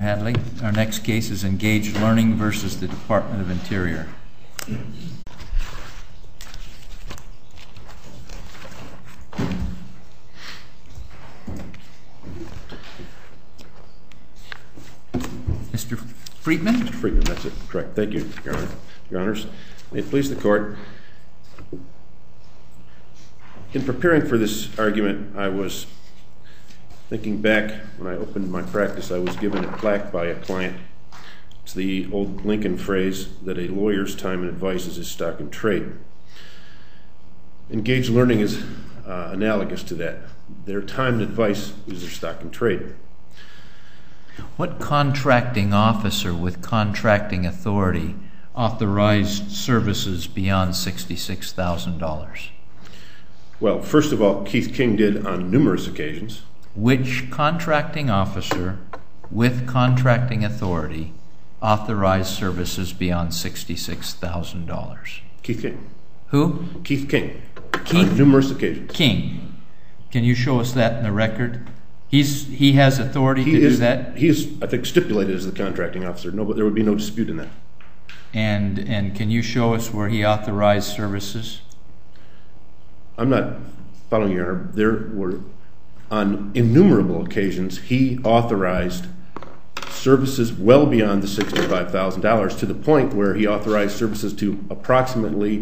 Hadley. Our next case is Engage Learning versus the Department of Interior. Mr. Friedman? Mr. Friedman, that's it. Correct. Thank you, Your Honor. Your Honors, may it please the Court. In preparing for this argument, I was thinking back when I opened my practice. I was given a plaque by a client. It's the old Lincoln phrase that a lawyer's time and advice is his stock and trade. Engage Learning is analogous to that. Their time and advice is their stock and trade. What contracting officer with contracting authority authorized services beyond $66,000? Well, first of all, Keith King did on numerous occasions. Which contracting officer with contracting authority authorized services beyond $66,000? Keith King. Who? Keith King. Keith? On numerous occasions. King. Can you show us that in the record? He has authority to do that? He is, I think, stipulated as the contracting officer. No, but there would be no dispute in that. And can you show us where he authorized services? I'm not following you, Your Honor. There were, on innumerable occasions, he authorized services well beyond the $65,000 to the point where he authorized services to approximately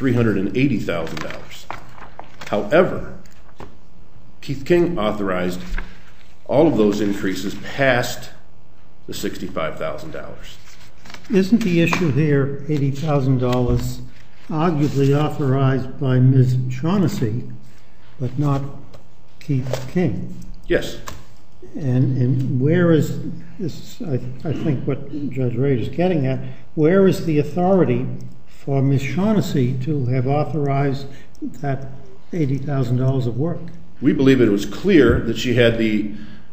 $380,000. However, Keith King authorized all of those increases past the $65,000. Isn't the issue here $80,000 arguably authorized by Ms. Shaughnessy, but not Keith King? Yes. And where is this? I think what Judge Reid is getting at, where is the authority for Ms. Shaughnessy to have authorized that $80,000 of work? We believe it was clear that she had the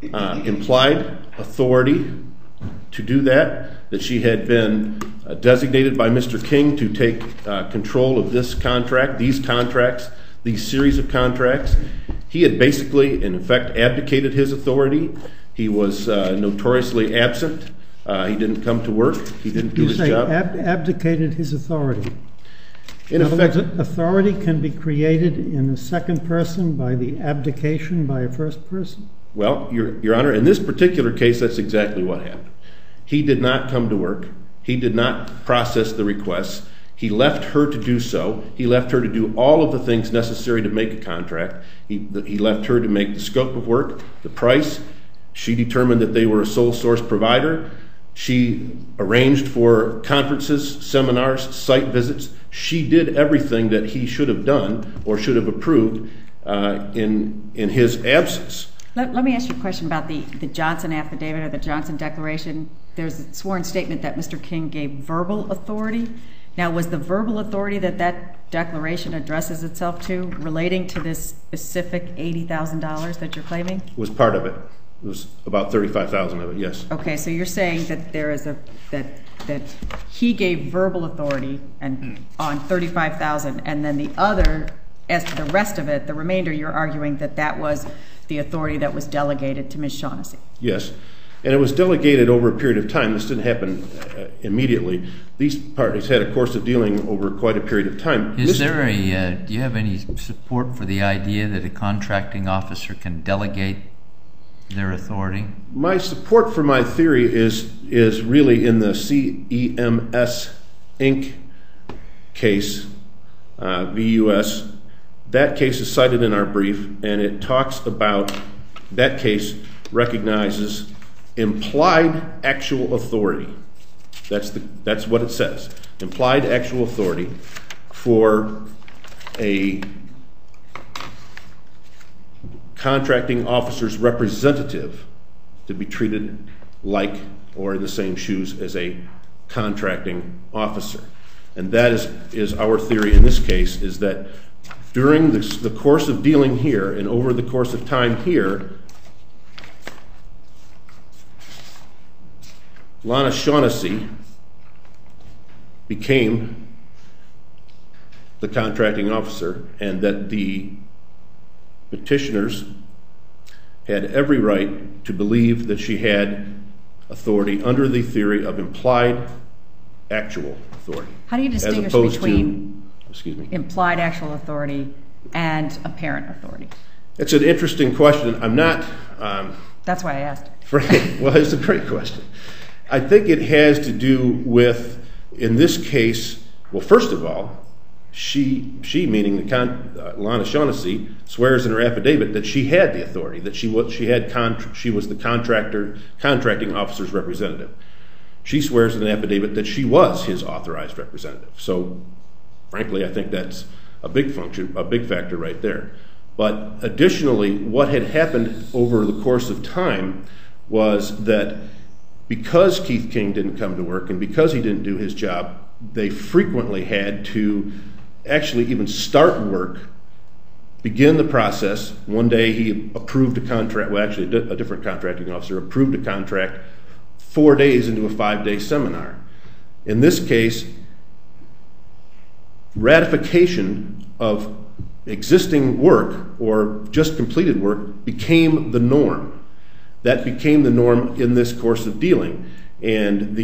implied authority to do that she had been designated by Mr. King to take control of this contract, these contracts, these series of contracts. He had basically, in effect, abdicated his authority. He was notoriously absent. He didn't come to work. He didn't do his job. You say abdicated his authority. In effect, authority can be created in the second person by the abdication by a first person? Well, Your Honor, in this particular case, that's exactly what happened. He did not come to work. He did not process the requests. He left her to do so. He left her to do all of the things necessary to make a contract. He left her to make the scope of work, the price. She determined that they were a sole source provider. She arranged for conferences, seminars, site visits. She did everything that he should have done or should have approved in his absence. Let me ask you a question about the Johnson affidavit or the Johnson declaration. There's a sworn statement that Mr. King gave verbal authority. Now, was the verbal authority that declaration addresses itself to relating to this specific $80,000 that you're claiming? Was part of it. It was about $35,000 of it, yes. Okay, so you're saying that there is that he gave verbal authority and on $35,000, and then the other, as to the rest of it, the remainder, you're arguing that was the authority that was delegated to Ms. Shaughnessy. Yes, and it was delegated over a period of time. This didn't happen immediately. These parties had a course of dealing over quite a period of time. Do you have any support for the idea that a contracting officer can delegate their authority? My support for my theory is really in the CEMS Inc. case, VUS. That case is cited in our brief, and it talks about, that case recognizes implied actual authority. That's what it says. Implied actual authority for a contracting officer's representative to be treated like or in the same shoes as a contracting officer. And that is our theory in this case, is that during the course of dealing here and over the course of time here, Lana Shaughnessy became the contracting officer, and that the petitioners had every right to believe that she had authority under the theory of implied actual authority. How do you distinguish between implied actual authority and apparent authority? It's an interesting question. I'm not... That's why I asked. Well, it's a great question. I think it has to do with, in this case, well, first of all, she meaning Lana Shaughnessy, swears in her affidavit that she had the authority, that she was the contracting officer's representative. She swears in an affidavit that she was his authorized representative. So, frankly, I think that's a big factor right there. But additionally, what had happened over the course of time was that because Keith King didn't come to work and because he didn't do his job, they frequently had to actually even start work, begin the process. One day he approved a contract, well, actually a different contracting officer approved a contract 4 days into a 5-day seminar. In this case, ratification of existing work or just completed work became the norm. That became the norm in this course of dealing. And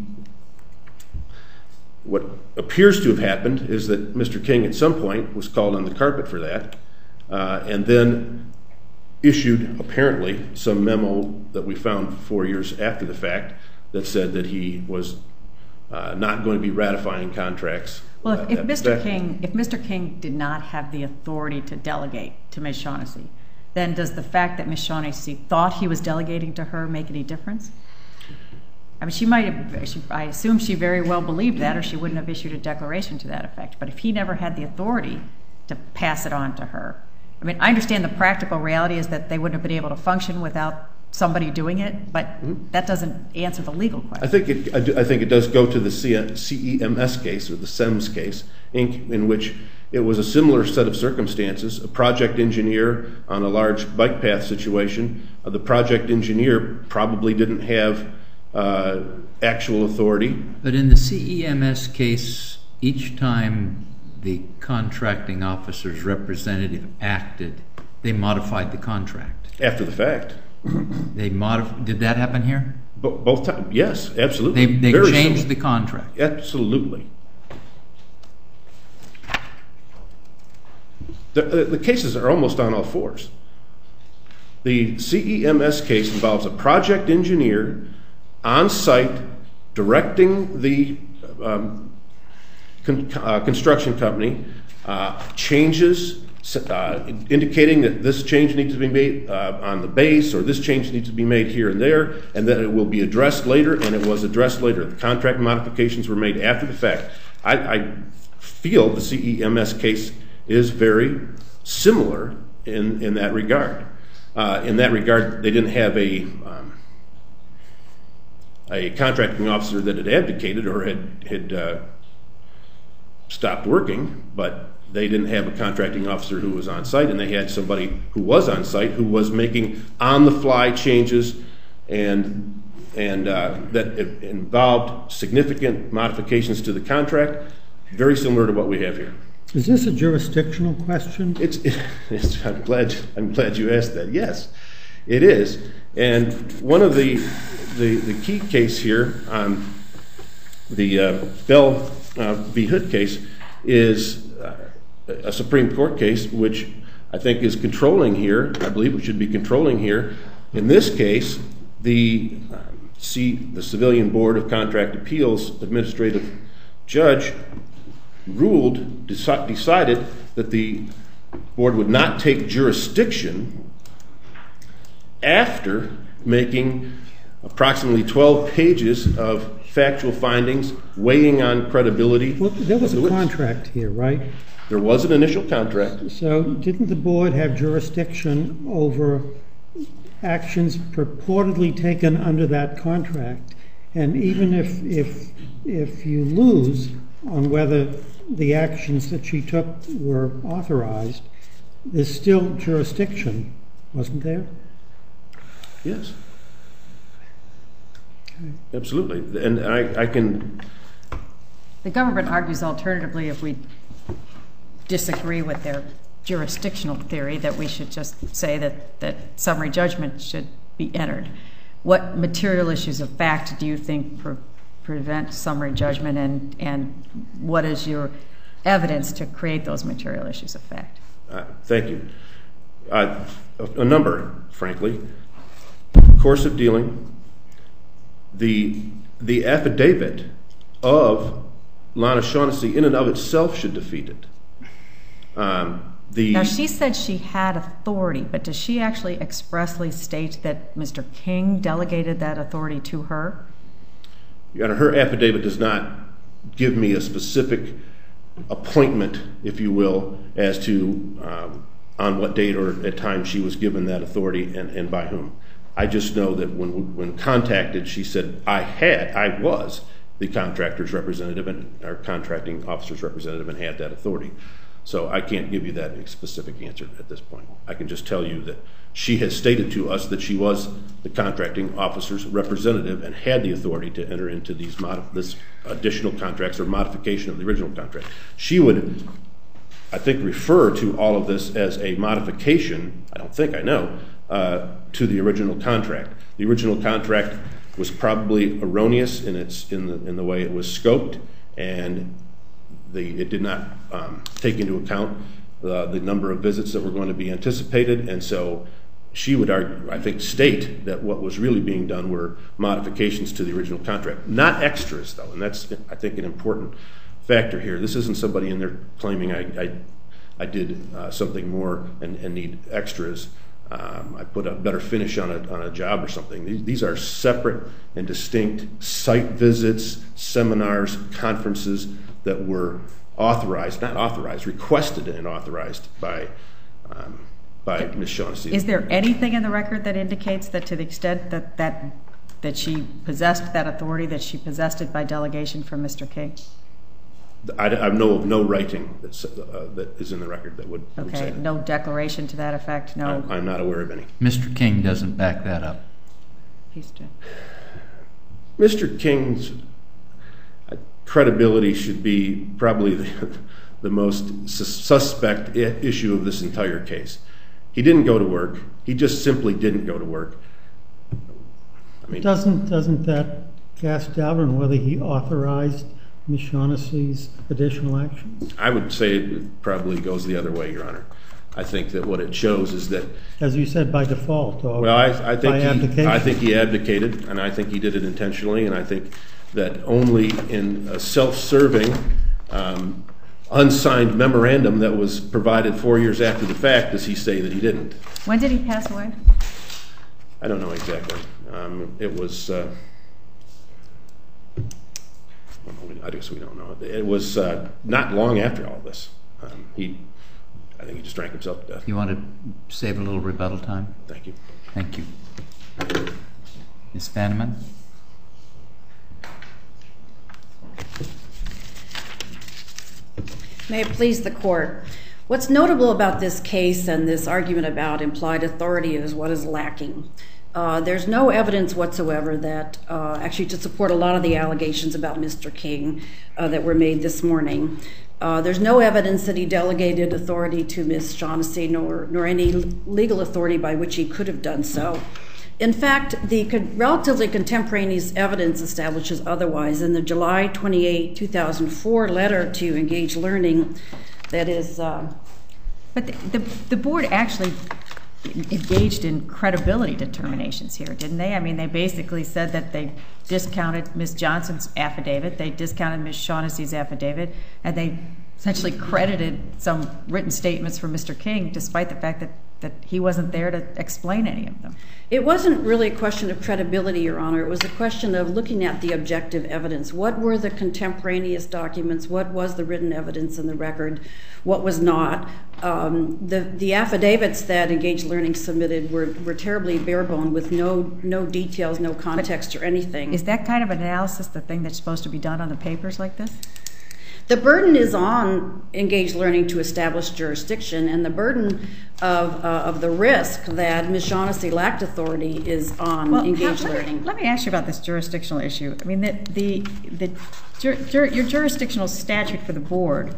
what appears to have happened is that Mr. King at some point was called on the carpet for that and then issued apparently some memo that we found 4 years after the fact that said that he was not going to be ratifying contracts. Well, if Mr. King did not have the authority to delegate to Ms. Shaughnessy, then does the fact that Ms. Shaughnessy thought he was delegating to her make any difference? I mean, I assume she very well believed that, or she wouldn't have issued a declaration to that effect. But if he never had the authority to pass it on to her, I mean, I understand the practical reality is that they wouldn't have been able to function without somebody doing it, but that doesn't answer the legal question. I think it does go to the CEMS case, or the SEMS case, in which it was a similar set of circumstances. A project engineer on a large bike path situation, the project engineer probably didn't have actual authority. But in the CEMS case, each time the contracting officer's representative acted, they modified the contract. After the fact. Did that happen here? Both times, yes, absolutely. They changed the contract. Absolutely. The cases are almost on all fours. The CEMS case involves a project engineer on site directing the construction company, changes indicating that this change needs to be made on the base, or this change needs to be made here and there, and that it will be addressed later, and it was addressed later. The contract modifications were made after the fact. I feel the CEMS case is very similar in that regard. In that regard, they didn't have a contracting officer that had abdicated or had stopped working, but they didn't have a contracting officer who was on site, and they had somebody who was on site who was making on-the-fly changes and that involved significant modifications to the contract, very similar to what we have here. Is this a jurisdictional question? I'm glad you asked that. Yes, it is. And one of the key case here on the Bell v. Hood case is a Supreme Court case, which I think is controlling here. I believe it should be controlling here. In this case, the Civilian Board of Contract Appeals administrative judge decided that the board would not take jurisdiction after making approximately 12 pages of factual findings, weighing on credibility. Well, there was a contract here, right? There was an initial contract. So didn't the board have jurisdiction over actions purportedly taken under that contract? And even if you lose on whether the actions that she took were authorized, there's still jurisdiction, wasn't there? Yes. Okay. Absolutely. And I can... The government argues alternatively, if we disagree with their jurisdictional theory, that we should just say that summary judgment should be entered. what material issues of fact do you think prevent summary judgment, and what is your evidence to create those material issues of fact? Thank you. A number, frankly. Course of dealing. The affidavit of Lana Shaughnessy in and of itself should defeat it. Now, she said she had authority, but does she actually expressly state that Mr. King delegated that authority to her? Her affidavit does not give me a specific appointment, if you will, as to on what date or at time she was given that authority and by whom. I just know that when contacted, she said, I was the contractor's representative and our contracting officer's representative and had that authority. So I can't give you that specific answer at this point. I can just tell you that she has stated to us that she was the contracting officer's representative and had the authority to enter into this additional contracts or modification of the original contract. She would, I think, refer to all of this as a modification, I don't think I know, to the original contract. The original contract was probably erroneous in the way it was scoped, and it did not take into account the number of visits that were going to be anticipated, and so she would, I think, state that what was really being done were modifications to the original contract. Not extras, though, and that's, I think, an important factor here. This isn't somebody in there claiming I did something more and need extras. I put a better finish on a job or something. These are separate and distinct site visits, seminars, conferences that were requested and authorized by Ms. Shaughnessy. Is there anything in the record that indicates that to the extent that she possessed that authority, that she possessed it by delegation from Mr. King? I know of no writing that is in the record that would say that. No declaration to that effect? No. I'm not aware of any. Mr. King doesn't back that up. He's done. Mr. King's credibility should be probably the most suspect issue of this entire case. He didn't go to work. He just simply didn't go to work. I mean, doesn't that cast doubt on whether he authorized Ms. Shaughnessy's additional actions? I would say it probably goes the other way, Your Honor. I think that what it shows is that, as you said, by default, or well, by abdication. I think he abdicated, and I think he did it intentionally, and I think that only in a self-serving, unsigned memorandum that was provided 4 years after the fact does he say that he didn't. When did he pass away? I don't know exactly. It was, I guess we don't know. It was not long after all this. I think he just drank himself to death. You want to save a little rebuttal time? Thank you. Thank you. Ms. Vanneman? May it please the court. What's notable about this case and this argument about implied authority is what is lacking. There's no evidence whatsoever that actually to support a lot of the allegations about Mr. King that were made this morning. There's no evidence that he delegated authority to Ms. Shaughnessy nor any legal authority by which he could have done so. In fact, the relatively contemporaneous evidence establishes otherwise. In the July 28, 2004 letter to Engage Learning, that is... But the board actually engaged in credibility determinations here, didn't they? I mean, they basically said that they discounted Ms. Johnson's affidavit, they discounted Ms. Shaughnessy's affidavit, and they essentially credited some written statements from Mr. King, despite the fact that he wasn't there to explain any of them. It wasn't really a question of credibility, Your Honor. It was a question of looking at the objective evidence. What were the contemporaneous documents? What was the written evidence in the record? What was not? The affidavits that Engage Learning submitted were terribly bare-bone with no details, no context or anything. Is that kind of analysis the thing that's supposed to be done on the papers like this? The burden is on Engage Learning to establish jurisdiction, and the burden of the risk that Ms. Shaughnessy lacked authority is on Engage Learning. Let me ask you about this jurisdictional issue. I mean, your jurisdictional statute for the board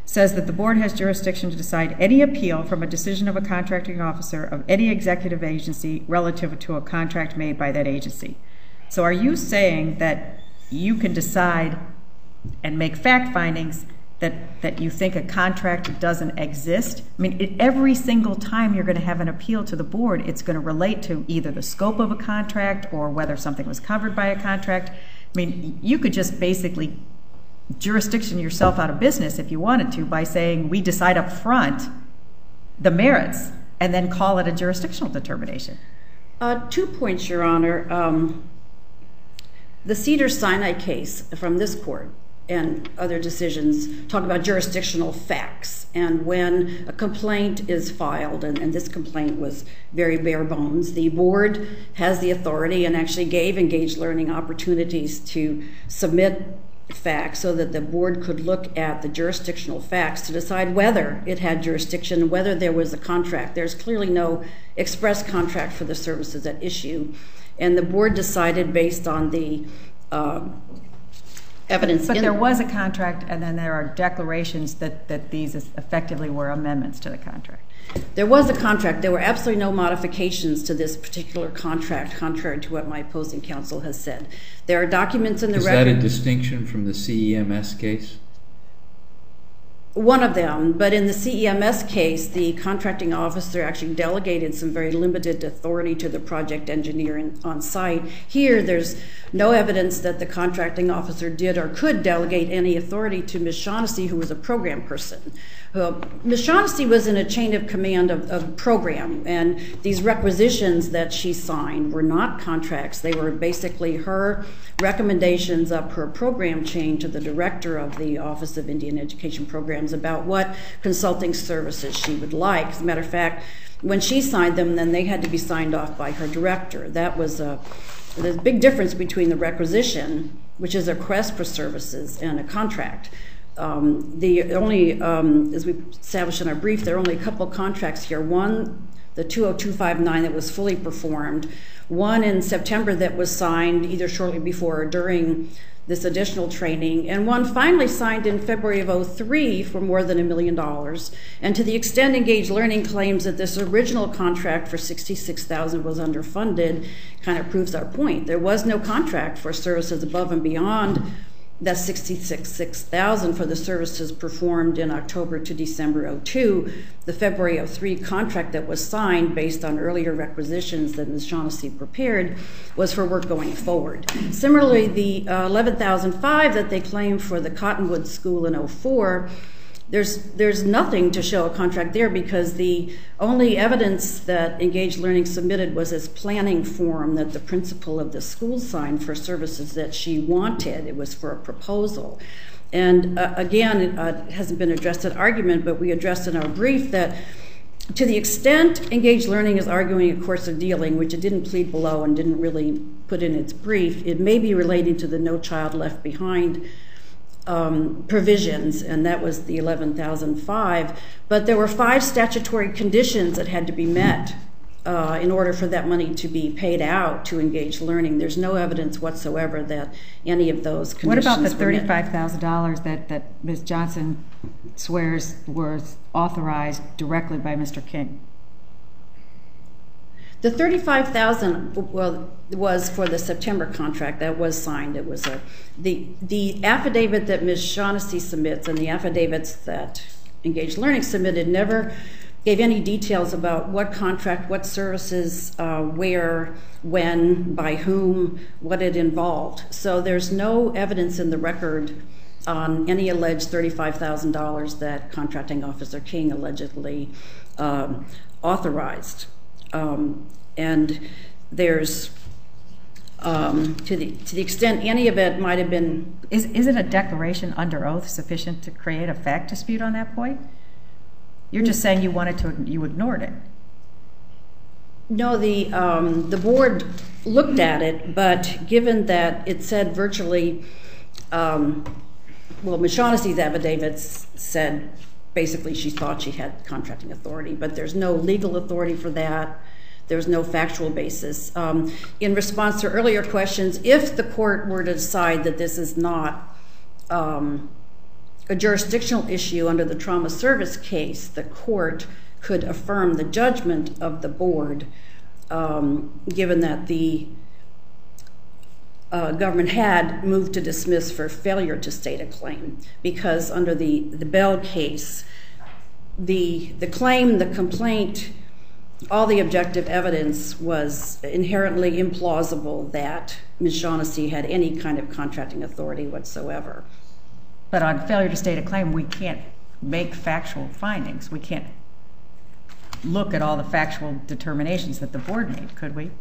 says that the board has jurisdiction to decide any appeal from a decision of a contracting officer of any executive agency relative to a contract made by that agency. So are you saying that you can decide and make fact findings that you think a contract doesn't exist? I mean, every single time you're going to have an appeal to the board, it's going to relate to either the scope of a contract or whether something was covered by a contract. I mean, you could just basically jurisdiction yourself out of business if you wanted to by saying we decide up front the merits and then call it a jurisdictional determination. 2 points, Your Honor. The Cedars-Sinai case from this court and other decisions talk about jurisdictional facts. And when a complaint is filed, and this complaint was very bare bones, the board has the authority and actually gave Engaged Learning opportunities to submit facts so that the board could look at the jurisdictional facts to decide whether it had jurisdiction, whether there was a contract. There's clearly no express contract for the services at issue. And the board decided based on the evidence. But there was a contract, and then there are declarations that these effectively were amendments to the contract. There was a contract. There were absolutely no modifications to this particular contract, contrary to what my opposing counsel has said. There are documents in the record. Is that a distinction from the CEMS case? One of them, but in the CEMS case, the contracting officer actually delegated some very limited authority to the project engineer on site. Here, there's no evidence that the contracting officer did or could delegate any authority to Ms. Shaughnessy, who was a program person. Ms. Shaughnessy was in a chain of command of program, and these requisitions that she signed were not contracts. They were basically her recommendations up her program chain to the director of the Office of Indian Education Programs about what consulting services she would like. As a matter of fact, when she signed them, then they had to be signed off by her director. That was there's a big difference between the requisition, which is a request for services, and a contract. As we established in our brief, there are only a couple contracts here. One, the 20259 that was fully performed. One in September that was signed either shortly before or during this additional training, and one finally signed in February of 2003 for more than $1 million. And to the extent Engaged Learning claims that this original contract for $66,000 was underfunded, kind of proves our point. There was no contract for services above and beyond that $66,000 for the services performed in October to December 2002. The February 2003 contract that was signed based on earlier requisitions that Ms. Shaughnessy prepared was for work going forward. Similarly, the $11,005 that they claimed for the Cottonwood School in 2004, there's nothing to show a contract there because the only evidence that Engaged Learning submitted was this planning form that the principal of the school signed for services that she wanted. It was for a proposal. And again, it hasn't been addressed at argument, but we addressed in our brief that to the extent Engaged Learning is arguing a course of dealing, which it didn't plead below and didn't really put in its brief, it may be relating to the No Child Left Behind provisions, and that was the $11,005. But there were 5 statutory conditions that had to be met in order for that money to be paid out to Engaged Learning. There's no evidence whatsoever that any of those conditions What about the were met. $35,000 that Ms. Johnson swears was authorized directly by Mr. King? The $35,000 was for the September contract that was signed. It was the affidavit that Ms. Shaughnessy submits and the affidavits that Engaged Learning submitted never gave any details about what contract, what services, where, when, by whom, what it involved. So there's no evidence in the record on any alleged $35,000 that Contracting Officer King allegedly authorized. And there's, to the extent any of it might have been... Isn't a declaration under oath sufficient to create a fact dispute on that point? You're just saying you ignored it. No, the board looked at it, but given that it said virtually, Ms. Shaughnessy's affidavits said basically she thought she had contracting authority, but there's no legal authority for that. There's no factual basis. In response to earlier questions, if the court were to decide that this is not a jurisdictional issue under the trauma service case, the court could affirm the judgment of the board, given that the government had moved to dismiss for failure to state a claim, because under the Bell case, the claim, the complaint, all the objective evidence was inherently implausible that Ms. Shaughnessy had any kind of contracting authority whatsoever. But on failure to state a claim, we can't make factual findings. We can't look at all the factual determinations that the board made, could we?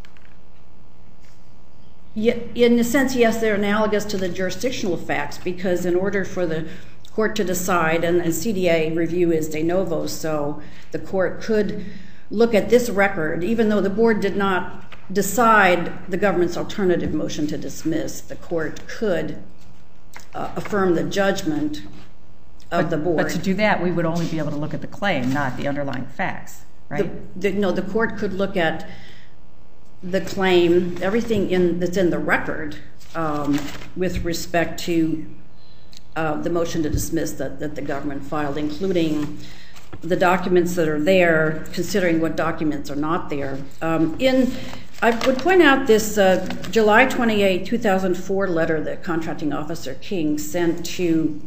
In a sense, yes, they're analogous to the jurisdictional facts, because in order for the court to decide, and CDA review is de novo, so the court could look at this record, even though the board did not decide the government's alternative motion to dismiss, the court could affirm the judgment of the board. But to do that, we would only be able to look at the claim, not the underlying facts, right? No, the court could look at the claim, everything that's in the record with respect to the motion to dismiss that the government filed, including the documents that are there, considering what documents are not there. I would point out this July 28, 2004 letter that Contracting Officer King sent to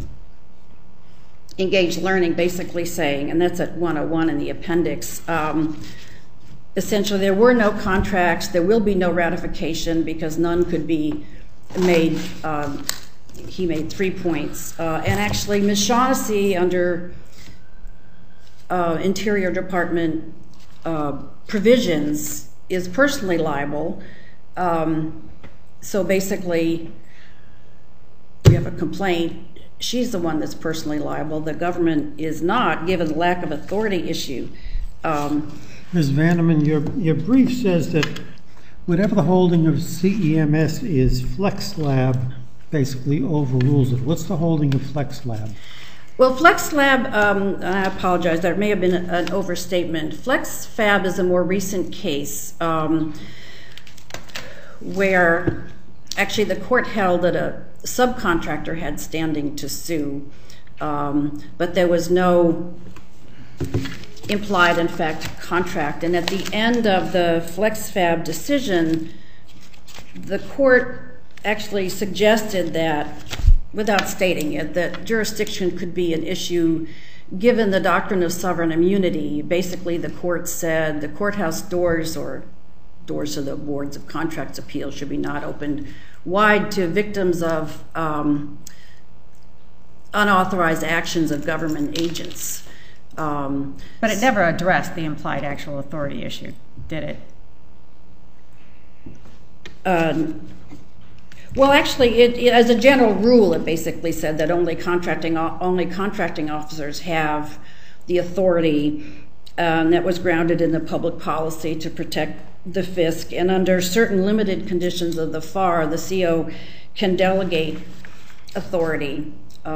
Engage Learning, basically saying, and that's at 101 in the appendix, essentially there were no contracts, there will be no ratification because none could be made. He made 3 points. And actually, Ms. Shaughnessy, under Interior Department provisions, is personally liable. So basically, we have a complaint. She's the one that's personally liable. The government is not, given the lack of authority issue. Ms. Vanderman, your brief says that whatever the holding of CEMS is, FlexLab basically overrules it. What's the holding of FlexLab? Well, FlexLab, I apologize, there may have been an overstatement. FlexFab is a more recent case where actually the court held that a subcontractor had standing to sue, but there was no implied, in fact, contract. And at the end of the FlexFab decision, the court actually suggested that, without stating it, that jurisdiction could be an issue given the doctrine of sovereign immunity. Basically, the court said the courthouse doors or doors to the boards of contracts appeal should be not opened wide to victims of unauthorized actions of government agents. But it never addressed the implied actual authority issue, did it? Well, actually, as a general rule, it basically said that only contracting officers have the authority that was grounded in the public policy to protect the FISC, and under certain limited conditions of the FAR, the CO can delegate authority.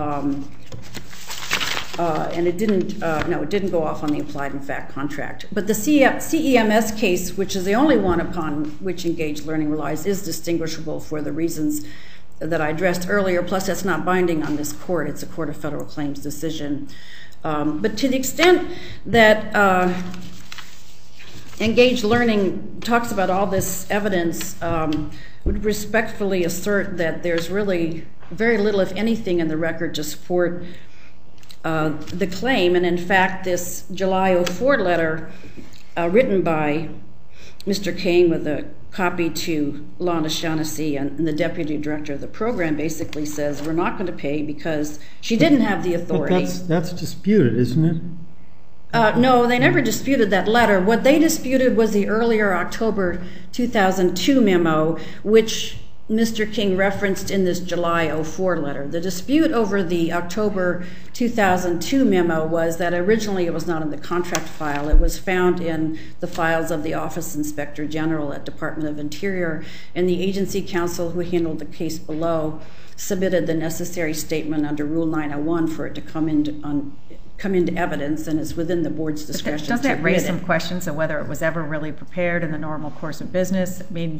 And it didn't go off on the implied, in fact, contract. But the CEMS case, which is the only one upon which Engaged Learning relies, is distinguishable for the reasons that I addressed earlier. Plus, that's not binding on this court. It's a Court of Federal Claims decision. But to the extent that Engaged Learning talks about all this evidence, would respectfully assert that there's really very little, if anything, in the record to support the claim. And in fact, this July 2004 letter written by Mr. King with a copy to Lana Shaughnessy and the deputy director of the program basically says we're not going to pay because she didn't have the authority. But that's disputed, isn't it? No, they never disputed that letter. What they disputed was the earlier October 2002 memo, which Mr. King referenced in this July 2004 letter. The dispute over the October 2002 memo was that originally it was not in the contract file. It was found in the files of the Office Inspector General at Department of Interior, and the agency counsel who handled the case below submitted the necessary statement under Rule 901 for it to come into evidence, and it's within the board's discretion. Does that raise some questions of whether it was ever really prepared in the normal course of business? I mean,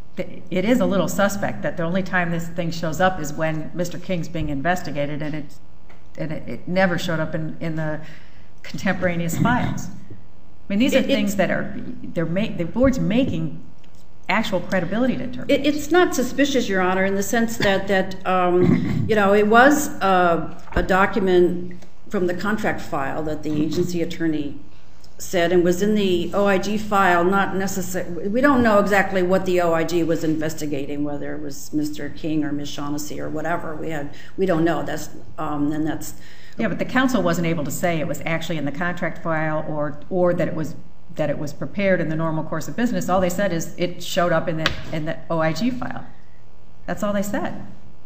it is a little suspect that the only time this thing shows up is when Mr. King's being investigated, and it never showed up in the contemporaneous files. I mean, these are things that the board's making actual credibility determinations. It's not suspicious, Your Honor, in the sense that it was a document from the contract file that the agency attorney said, and was in the OIG file. Not necessarily. We don't know exactly what the OIG was investigating, whether it was Mr. King or Ms. Shaughnessy or whatever. We don't know. Yeah, but the counsel wasn't able to say it was actually in the contract file or that it was prepared in the normal course of business. All they said is it showed up in the OIG file. That's all they said.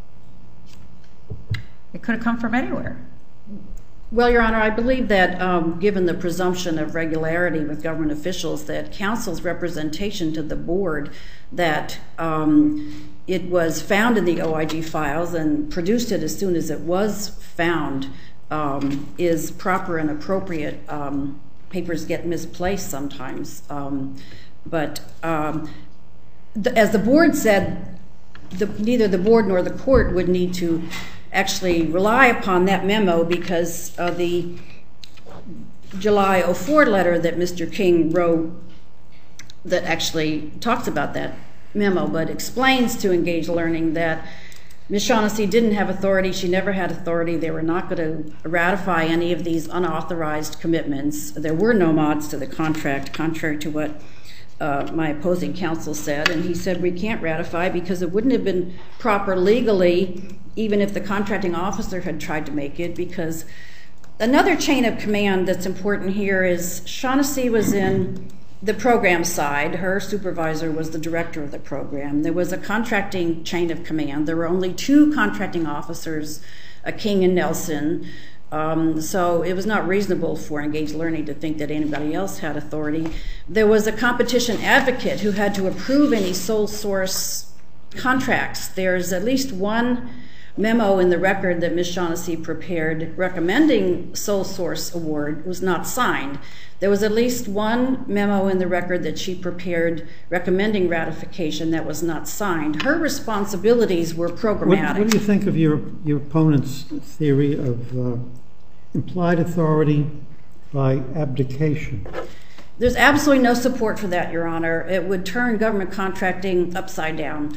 It could have come from anywhere. Well, Your Honor, I believe that given the presumption of regularity with government officials, that counsel's representation to the board that it was found in the OIG files and produced it as soon as it was found is proper and appropriate. Papers get misplaced sometimes. But as the board said, neither the board nor the court would need to actually rely upon that memo because of the July 04 letter that Mr. King wrote that actually talks about that memo, but explains to Engage Learning that Ms. Shaughnessy didn't have authority. She never had authority. They were not going to ratify any of these unauthorized commitments. There were no mods to the contract, contrary to what my opposing counsel said. And he said we can't ratify because it wouldn't have been proper legally, even if the contracting officer had tried to make it, because another chain of command that's important here is Shaughnessy was in the program side. Her supervisor was the director of the program. There was a contracting chain of command. There were only 2 contracting officers, King and Nelson. So it was not reasonable for Engage Learning to think that anybody else had authority. There was a competition advocate who had to approve any sole source contracts. There's at least one memo in the record that Ms. Shaughnessy prepared recommending sole source award was not signed. There was at least one memo in the record that she prepared recommending ratification that was not signed. Her responsibilities were programmatic. What do you think of your opponent's theory of implied authority by abdication? There's absolutely no support for that, Your Honor. It would turn government contracting upside down.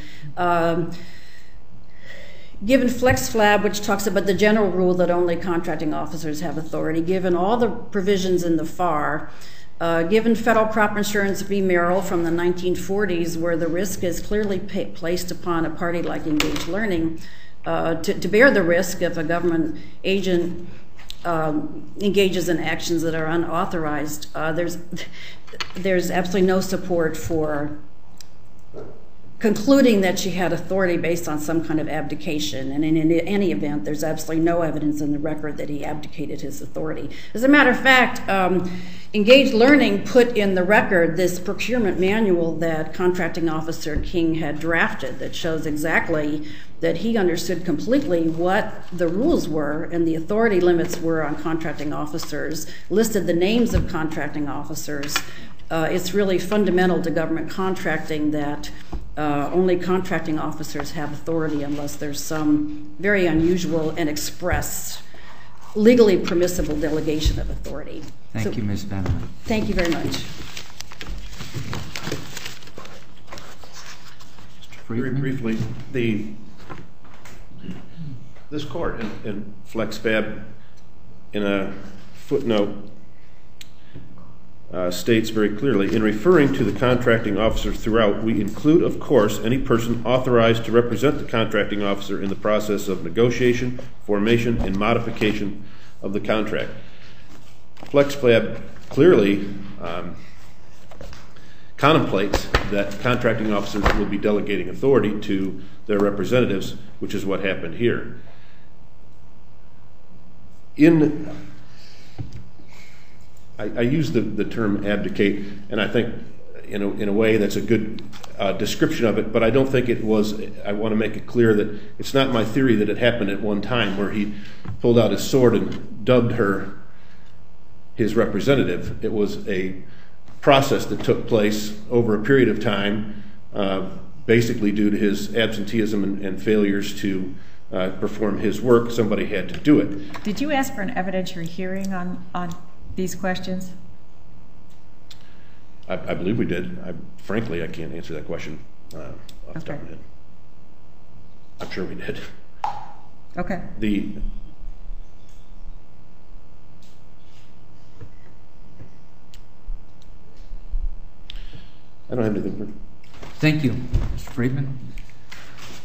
Given FlexFlab, which talks about the general rule that only contracting officers have authority, given all the provisions in the FAR, given federal crop insurance v. Merrill from the 1940s, where the risk is clearly placed upon a party like Engage Learning to bear the risk if a government agent engages in actions that are unauthorized, there's absolutely no support for concluding that she had authority based on some kind of abdication. And in any event, there's absolutely no evidence in the record that he abdicated his authority. As a matter of fact, Engage Learning put in the record this procurement manual that contracting officer King had drafted that shows exactly that he understood completely what the rules were and the authority limits were on contracting officers, listed the names of contracting officers. It's really fundamental to government contracting that only contracting officers have authority unless there's some very unusual and express, legally permissible delegation of authority. Thank you, Ms. Bannerman. Thank you very much. Very briefly, this court in FlexFab, in a footnote, states very clearly, in referring to the contracting officer throughout, we include, of course, any person authorized to represent the contracting officer in the process of negotiation, formation, and modification of the contract. FlexFab clearly contemplates that contracting officers will be delegating authority to their representatives, which is what happened here. I use the term abdicate, and I think in a way that's a good description of it, but I don't think it was. I want to make it clear that it's not my theory that it happened at one time where he pulled out his sword and dubbed her his representative. It was a process that took place over a period of time basically due to his absenteeism and failures to perform his work, somebody had to do it. Did you ask for an evidentiary hearing on these questions? I believe we did. Frankly, I can't answer that question off the top of my head. I'm sure we did. Okay. I don't have anything further. Thank you, Mr. Friedman.